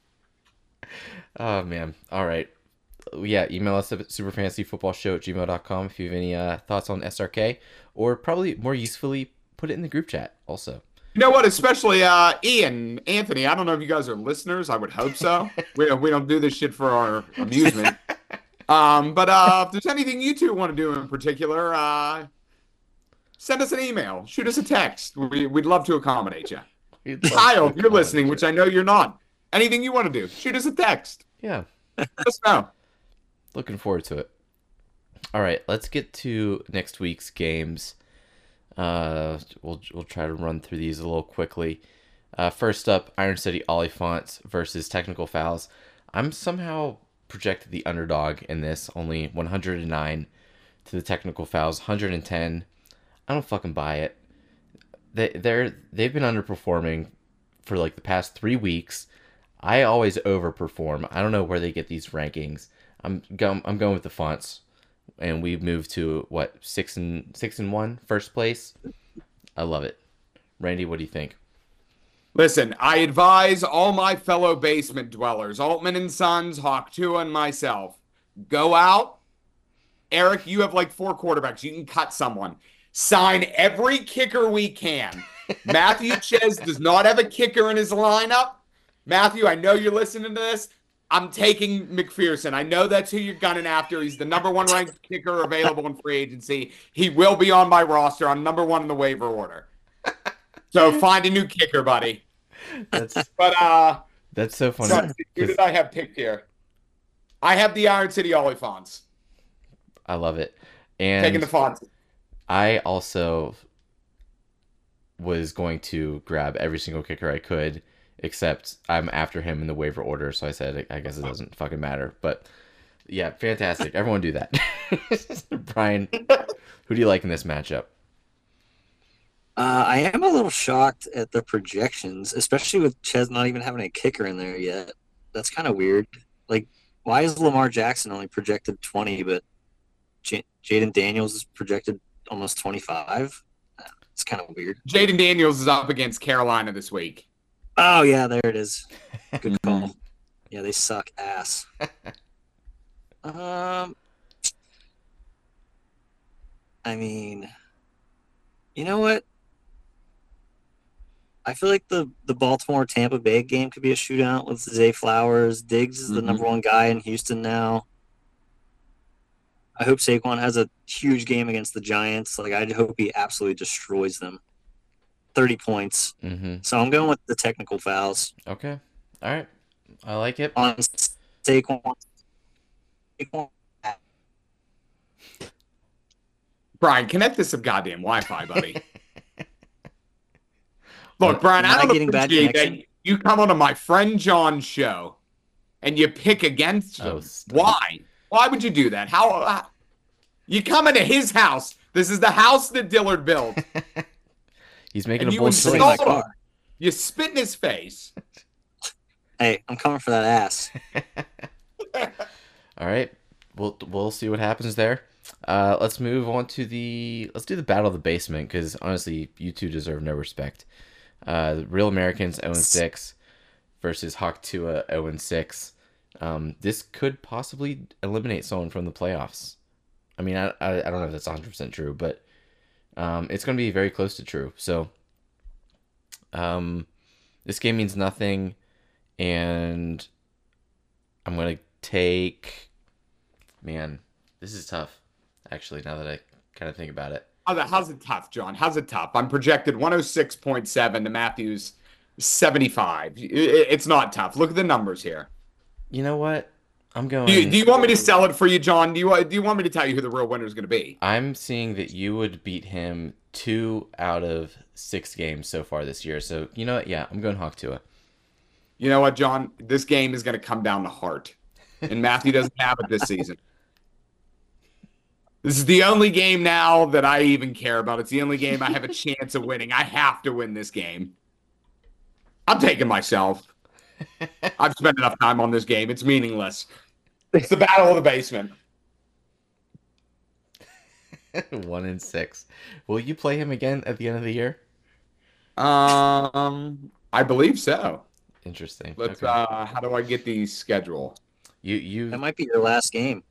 Oh man. All right. Yeah, email us at superfantasyfootballshow at gmail dot com if you have any uh, thoughts on S R K, or probably more usefully, put it in the group chat also. You know what? Especially uh, Ian, Anthony. I don't know if you guys are listeners. I would hope so. we don't we don't do this shit for our amusement. Um, but uh, if there's anything you two want to do in particular, uh, send us an email, shoot us a text. We, we'd love to accommodate you. Kyle, if you're listening, which I know you're not, anything you want to do, shoot us a text. Yeah. Let us know. Looking forward to it. All right, let's get to next week's games. Uh, we'll we'll try to run through these a little quickly. Uh, first up, Iron City Oliphants versus Technical Fouls. I'm somehow projected the underdog in this, only one hundred nine to the Technical Fouls, one hundred ten. I don't fucking buy it. They they're they've been underperforming for like the past three weeks. I always overperform. I don't know where they get these rankings. I'm going I'm going with the Fonts. And we moved to what six and six and one, first place. I love it. Randy, what do you think? Listen, I advise all my fellow basement dwellers, Altman and Sons, Hawktua, and myself, go out. Eric, you have like four quarterbacks. You can cut someone. Sign every kicker we can. Matthew Ches does not have a kicker in his lineup. Matthew, I know you're listening to this. I'm taking McPherson. I know that's who you're gunning after. He's the number one ranked kicker available in free agency. He will be on my roster. I'm number one in the waiver order. So find a new kicker, buddy. That's but uh, that's so funny. Son, who did I have picked here? I have the Iron City Oliphants. I love it. And Taking the Fonts. I also was going to grab every single kicker I could, except I'm after him in the waiver order, so I said I guess it doesn't fucking matter. But yeah, fantastic. Everyone do that. Brian, who do you like in this matchup? Uh, I am a little shocked at the projections, especially with Ches not even having a kicker in there yet. That's kind of weird. Like, why is Lamar Jackson only projected twenty, but J- Jaden Daniels is projected almost twenty-five? It's kind of weird. Jaden Daniels is up against Carolina this week. Oh, yeah, there it is. Good call. Yeah, they suck ass. um, I mean, you know what? I feel like the, the Baltimore-Tampa Bay game could be a shootout with Zay Flowers. Diggs is the Mm-hmm. number one guy in Houston now. I hope Saquon has a huge game against the Giants. Like, I hope he absolutely destroys them. thirty points. Mm-hmm. So I'm going with the technical fouls Okay. All right. I like it. on Saquon. Saquon. Brian, connect to some goddamn Wi-Fi, buddy. Look, Brian, Am I I don't getting bad appreciate that connection? you come onto my friend John's show and you pick against him. Oh, stop. Why? Why would you do that? How? Uh, you come into his house. This is the house that Dillard built. He's making And a you bold installed choice. my car. You spit in his face. Hey, I'm coming for that ass. All right. We'll we'll see what happens there. Uh, let's move on to the let's do the battle of the basement, because honestly, you two deserve no respect. Uh, the Real Americans zero and six versus Hawktua zero and six. Um, this could possibly eliminate someone from the playoffs. I mean, I I, I don't know if that's one hundred percent true, but um, it's going to be very close to true. So, um, this game means nothing, and I'm going to take. Man, this is tough. Actually, now that I kind of think about it. How's it, how's it tough, John? How's it tough? I'm projected one oh six point seven to Matthews seventy-five. It- It's not tough. Look at the numbers here. You know what? I'm going. Do you, do you want me to sell it for you, John? Do you want, do you want me to tell you who the real winner is going to be? I'm seeing that you would beat him two out of six games so far this year. So, you know what? Yeah, I'm going Hawktua. You know what, John? This game is going to come down to heart. And Matthew doesn't have it this season. This is the only game now that I even care about. It's the only game I have a chance of winning. I have to win this game. I'm taking myself. I've spent enough time on this game. It's meaningless. It's the battle of the basement. One in six. Will you play him again at the end of the year? Um, I believe so. Interesting. Let's. Okay. Uh, how do I get the schedule? You you That might be your last game.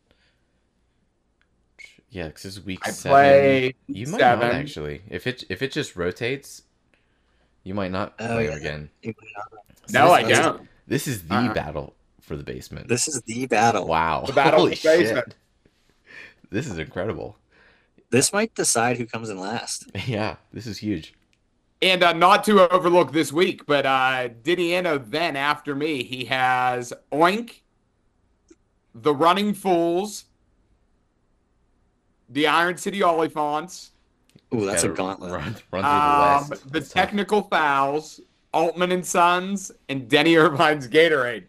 yeah, because this is week I seven. play You might seven. not actually. If it if it just rotates, you might not Oh, play yeah. him again. So No, this- I this is- don't. This is the Uh-uh. battle for the basement. This is the battle. Wow. The battle Holy of the basement. shit. This is incredible. This might decide who comes in last. Yeah, this is huge. And uh, not to overlook this week, but uh, Didiano then after me, he has Oink, the Running Fools, the Iron City Oliphants, Ooh, that's a Gotta gauntlet. Run, run through the um, list. the That's tough. Technical Fouls, Altman and Sons, and Denny Irvine's Gatorade.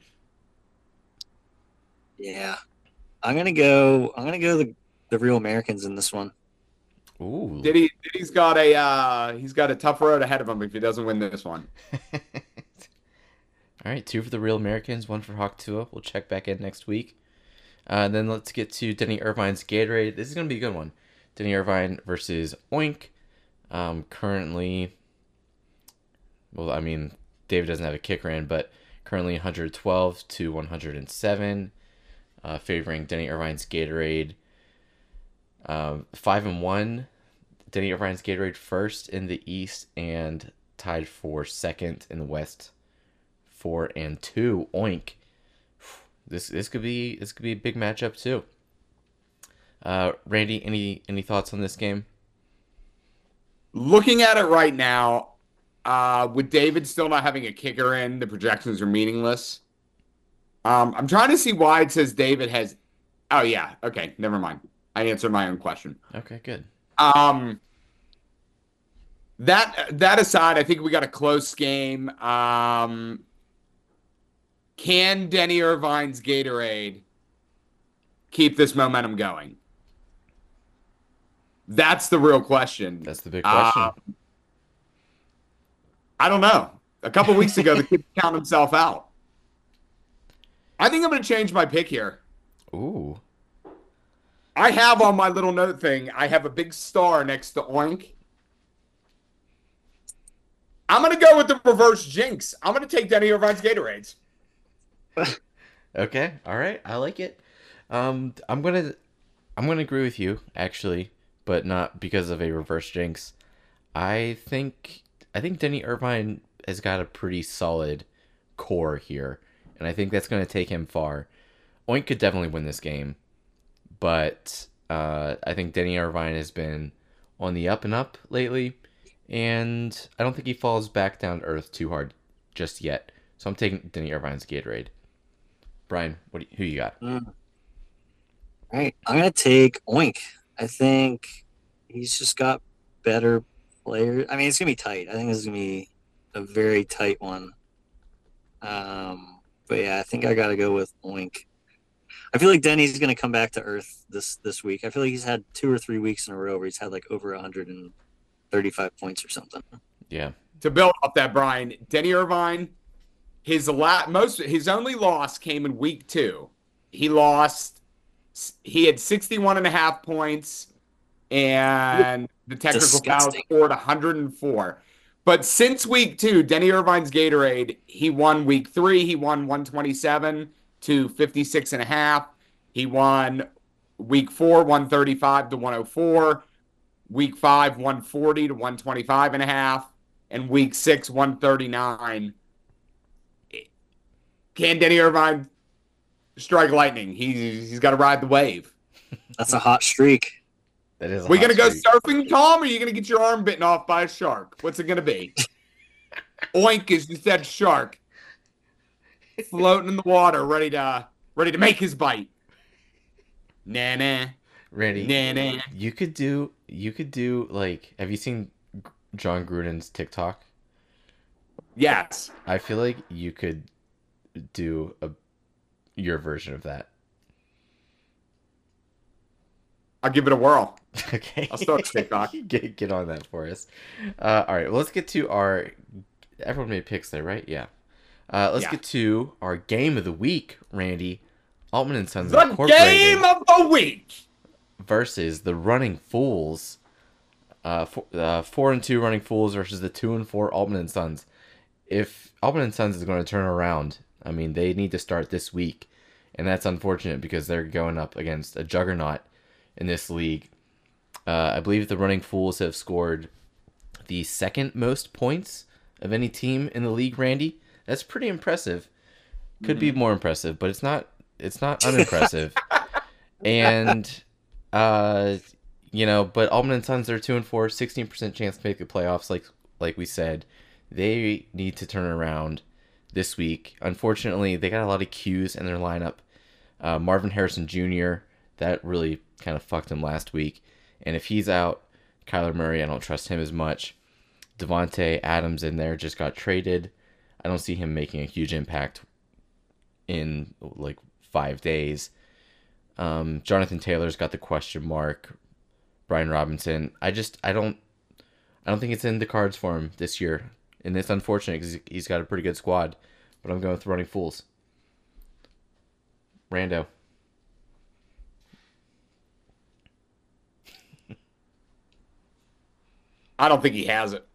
Yeah. I'm gonna go I'm gonna go the, the real Americans in this one. Ooh. Diddy, Diddy's got a uh, he's got a tough road ahead of him if he doesn't win this one. All right, two for the Real Americans, one for Hawk Tua. We'll check back in next week. Uh, then let's get to Denny Irvine's Gatorade. This is going to be a good one. Denny Irvine versus Oink. Um, currently, well, I mean, David doesn't have a kicker in, but currently one twelve to one oh seven, uh, favoring Denny Irvine's Gatorade. Um, five and one. Denny Irvine's Gatorade first in the East and tied for second in the West. Four and two. Oink. This this could be this could be a big matchup too. Uh, Randy, any any thoughts on this game? Looking at it right now, uh, with David still not having a kicker in, the projections are meaningless. Um, I'm trying to see why it says David has. Oh yeah, okay, never mind. I answered my own question. Okay, good. Um, that that aside, I think we got a close game. Um, can Denny Irvine's Gatorade keep this momentum going? That's the real question. That's the big question. Uh, I don't know. A couple weeks ago, the kid counted himself out. I think I'm going to change my pick here. Ooh. I have on my little note thing, I have a big star next to Oink. I'm going to go with the reverse jinx. I'm going to take Denny Irvine's Gatorades. Okay, all right, I like it. Um, I'm gonna, I'm gonna agree with you actually, but not because of a reverse jinx. I think, I think Denny Irvine has got a pretty solid core here, and I think that's gonna take him far. Oink could definitely win this game, but uh, I think Denny Irvine has been on the up and up lately, and I don't think he falls back down to earth too hard just yet. So I'm taking Denny Irvine's Gatorade. Brian, what do you, who you got? Mm. All right, I'm gonna take Oink. I think he's just got better players. I mean, it's gonna be tight. I think this is gonna be a very tight one. Um, but yeah, I think I gotta go with Oink. I feel like Denny's gonna come back to earth this this week. I feel like he's had two or three weeks in a row where he's had like over one hundred thirty-five points or something. Yeah. To build off that, Brian, Denny Irvine, his la- most his only loss came in week two. He lost. He had sixty-one and a half points, and the technical foul Disgusting. scored one hundred four. But since week two, Denny Irvine's Gatorade, he won week three. He won one twenty-seven to fifty-six and a half. He won week four, one thirty-five to one oh four. Week five, one forty to one twenty-five and a half. And week six, one thirty-nine. Can Denny Irvine strike lightning? He's, he's got to ride the wave. That's a hot streak. That is. A We hot going to go streak. surfing, Tom, or are you going to get your arm bitten off by a shark? What's it going to be? Oink is just that shark floating in the water, ready to ready to make his bite. Nah, nah, Randy, nah, nah. you could do. You could do like. Have you seen John Gruden's TikTok? Yes. I feel like you could do a your version of that. I'll give it a whirl. Okay. I'll start TikTok. get get on that for us. Uh, all right. Well, let's get to our. Everyone made picks there, right? Yeah. Uh, let's Yeah. get to our game of the week, Randy. Altman and Sons The Incorporated game of the week. versus the Running Fools. Uh, four, uh, four and two Running Fools versus the two and four Altman and Sons. If Altman and Sons is going to turn around, I mean, they need to start this week, and that's unfortunate because they're going up against a juggernaut in this league. Uh, I believe the Running Fools have scored the second most points of any team in the league. Randy, that's pretty impressive. Could mm-hmm. be more impressive, but it's not. It's not unimpressive. And, uh, you know, but Altman and Sons are two and four, sixteen percent chance to make the playoffs. Like like we said, they need to turn around this week. Unfortunately, they got a lot of Qs in their lineup. Uh, Marvin Harrison Junior, that really kind of fucked him last week. And if he's out, Kyler Murray, I don't trust him as much. Devontae Adams in there just got traded. I don't see him making a huge impact in like five days. Um, Jonathan Taylor's got the question mark. Brian Robinson, I just I don't I don't think it's in the cards for him this year, and it's unfortunate because he's got a pretty good squad. But I'm going with Running Fools. Rando. I don't think he has it.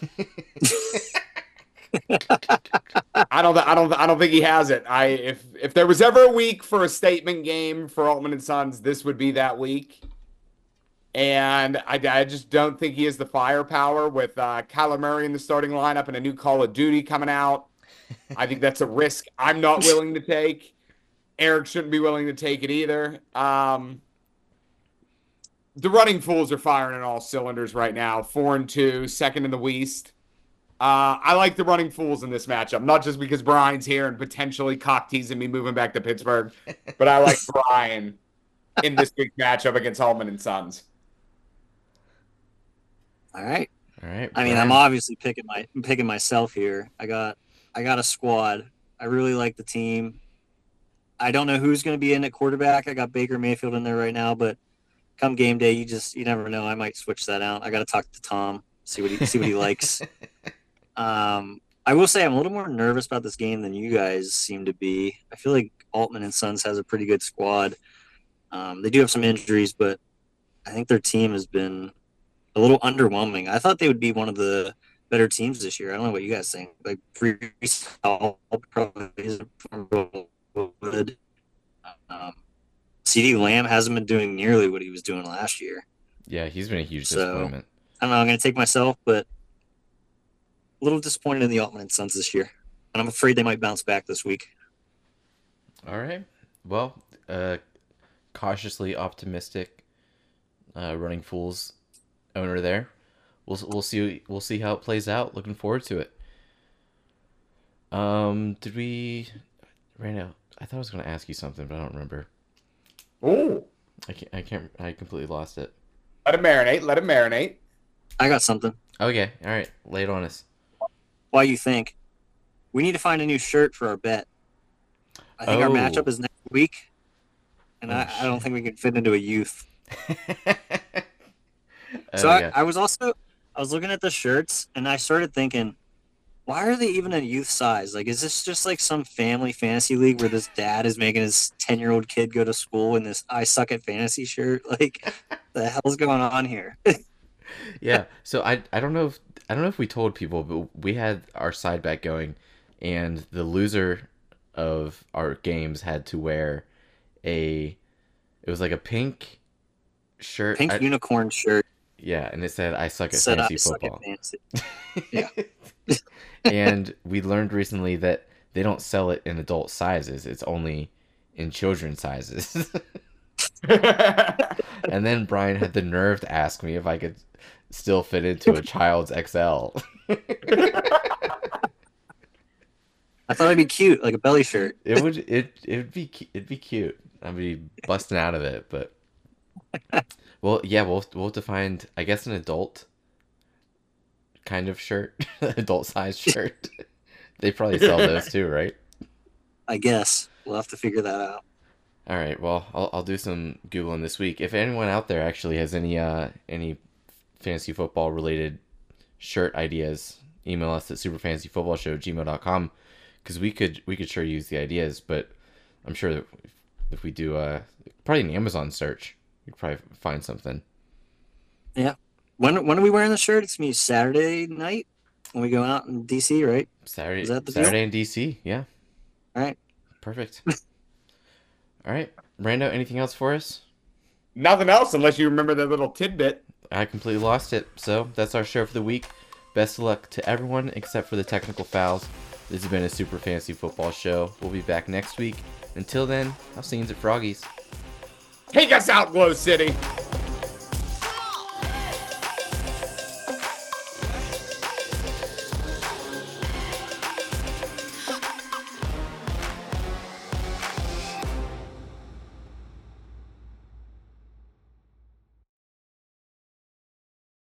I don't. I don't. I don't think he has it. I if if there was ever a week for a statement game for Altman and Sons, this would be that week. And I, I just don't think he has the firepower with uh, Kyler Murray in the starting lineup and a new Call of Duty coming out. I think that's a risk I'm not willing to take. Eric shouldn't be willing to take it either. Um, the Running Fools are firing on all cylinders right now. Four and two, second in the West. Uh, I like the Running Fools in this matchup, not just because Brian's here and potentially cock teasing me moving back to Pittsburgh, but I like Brian in this big matchup against Altman and Sons. All right. All right. I mean, Brian. I'm obviously picking my I'm picking myself here. I got I got a squad. I really like the team. I don't know who's going to be in at quarterback. I got Baker Mayfield in there right now, but come game day, you just you never know. I might switch that out. I got to talk to Tom, see what he see what he likes. Um, I will say I'm a little more nervous about this game than you guys seem to be. I feel like Altman and Sons has a pretty good squad. Um, they do have some injuries, but I think their team has been a little underwhelming. I thought they would be one of the better teams this year. I don't know what you guys think. Like, Brees probably isn't good. Um, CeeDee Lamb hasn't been doing nearly what he was doing last year. Yeah, he's been a huge So, disappointment. I don't know. I'm going to take myself, but a little disappointed in the Altman and Sons this year. And I'm afraid they might bounce back this week. All right. Well, uh, cautiously optimistic uh, Running Fools owner there. We'll we'll see we'll see how it plays out. Looking forward to it. Um, did we? Rando, I thought I was going to ask you something, but I don't remember. Oh, I can't. I can't. I completely lost it. let it marinate. Let it marinate. I got something. Okay. All right. Lay it on us. Why you think? We need to find a new shirt for our bet. I think our Oh. matchup is next week, and Oh, I, I don't shit. think we can fit into a youth. Oh, So I, yeah. I was also I was looking at the shirts, and I started thinking, why are they even a youth size? Like, is this just like some family fantasy league where this dad is making his ten-year-old kid go to school in this "I suck at fantasy" shirt? Like, the hell's going on here? Yeah. So I I don't know if I don't know if we told people, but we had our side bet going, and the loser of our games had to wear a it was like a pink shirt. Pink I- unicorn shirt yeah, and it said I suck at said fantasy I suck football. at fantasy. Yeah. And we learned recently that they don't sell it in adult sizes. It's only in children's sizes. And then Brian had the nerve to ask me if I could still fit into a child's X L. I thought it'd be cute, like a belly shirt. It would it it'd be cu- it'd be cute. I'd be busting out of it, but well, yeah, we'll we'll have to find I guess an adult kind of shirt, adult size shirt. They probably sell those too, right? I guess we'll have to figure that out. All right. Well, I'll I'll do some googling this week. If anyone out there actually has any uh any fantasy football related shirt ideas, email us at superfantasyfootballshow at gmail dot com because we could we could sure use the ideas. But I'm sure that if we do uh probably an Amazon search, you'd probably find something. We'll When when are we wearing the shirt? It's me Saturday night when we go out in D C, right? Saturday, Is that the deal? Saturday in D C. Yeah. All right. Perfect. All right, Rando, anything else for us? Nothing else unless you remember that little tidbit. I completely lost it. So that's our show for the week. Best of luck to everyone except for the technical fouls. This has been a Super Fantasy Football show. We'll be back next week. Until then, I'll see you at Froggies. Take us out, Glow City.